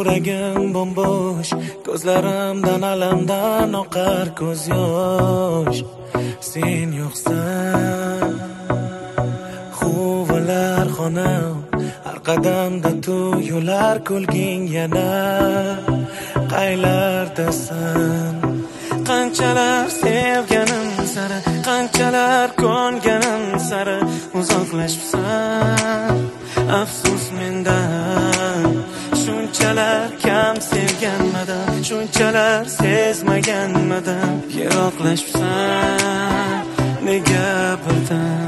yuragim bo'mbo'sh, ko'zlarimdan alamdan oqar ko'z yosh. Sen yo'qsan, huvilar xonam, har qadamda tuyular kulging yana qaylardasan. Qanchalar sevganim sari, qanchalar ko'nganim sari uzoqlashibsan. Afsus mendan, shunchalar kam sevganmadan, shunchalar sezmaganmadan yiroqlashibsan. Nega birdan